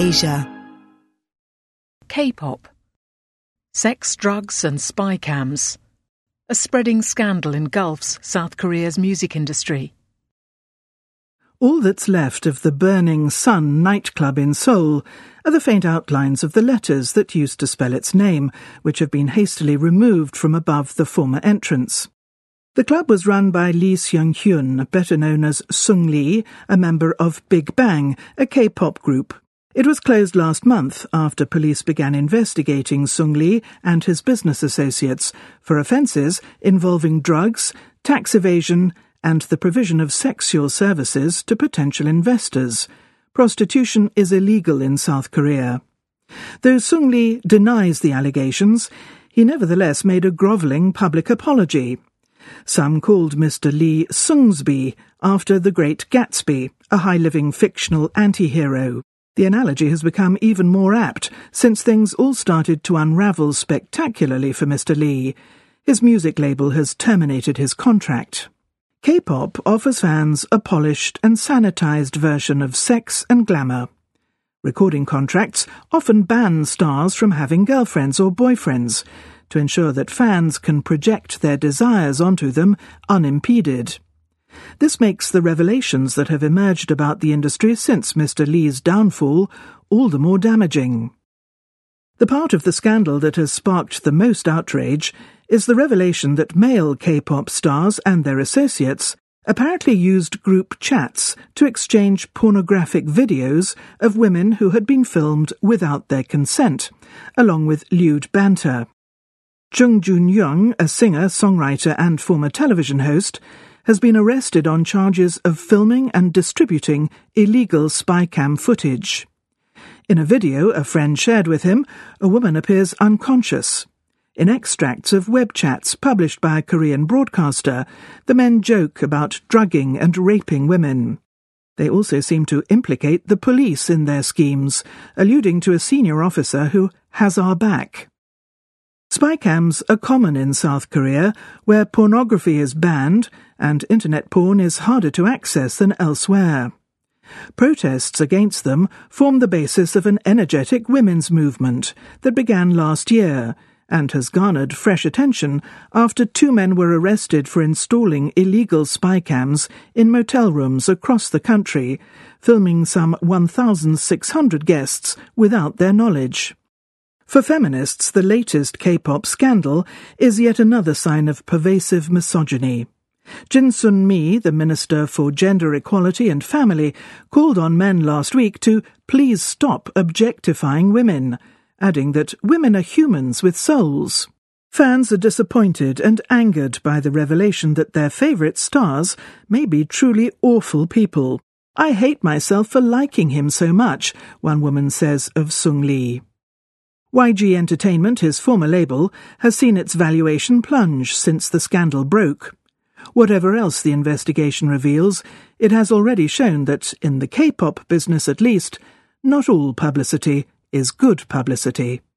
Asia. K-pop. Sex, drugs and spy cams. A spreading scandal engulfs South Korea's music industry. All that's left of the Burning Sun nightclub in Seoul are the faint outlines of the letters that used to spell its name, which have been hastily removed from above the former entrance. The club was run by Lee Seung-hyun, better known as Sung Lee, a member of Big Bang, a K-pop group. It was closed last month after police began investigating Sung Lee and his business associates for offences involving drugs, tax evasion, and the provision of sexual services to potential investors. Prostitution is illegal in South Korea. Though Sung Lee denies the allegations, he nevertheless made a grovelling public apology. Some called Mr. Lee Sungsby after the Great Gatsby, a high-living fictional anti-hero. The analogy has become even more apt since things all started to unravel spectacularly for Mr. Lee. His music label has terminated his contract. K-pop offers fans a polished and sanitized version of sex and glamour. Recording contracts often ban stars from having girlfriends or boyfriends to ensure that fans can project their desires onto them unimpeded. This makes the revelations that have emerged about the industry since Mr. Lee's downfall all the more damaging. The part of the scandal that has sparked the most outrage is the revelation that male K-pop stars and their associates apparently used group chats to exchange pornographic videos of women who had been filmed without their consent, along with lewd banter. Jung Jun-young, a singer, songwriter and former television host, has been arrested on charges of filming and distributing illegal spy cam footage. In a video a friend shared with him, a woman appears unconscious. In extracts of web chats published by a Korean broadcaster, the men joke about drugging and raping women. They also seem to implicate the police in their schemes, alluding to a senior officer who has our back. Spy cams are common in South Korea, where pornography is banned and internet porn is harder to access than elsewhere. Protests against them form the basis of an energetic women's movement that began last year and has garnered fresh attention after 2 men were arrested for installing illegal spy cams in motel rooms across the country, filming some 1,600 guests without their knowledge. For feminists, the latest K-pop scandal is yet another sign of pervasive misogyny. Jin Sun-mi, the Minister for Gender Equality and Family, called on men last week to please stop objectifying women, adding that women are humans with souls. Fans are disappointed and angered by the revelation that their favourite stars may be truly awful people. "I hate myself for liking him so much," one woman says of Sung Lee. YG Entertainment, his former label, has seen its valuation plunge since the scandal broke. Whatever else the investigation reveals, it has already shown that, in the K-pop business at least, not all publicity is good publicity.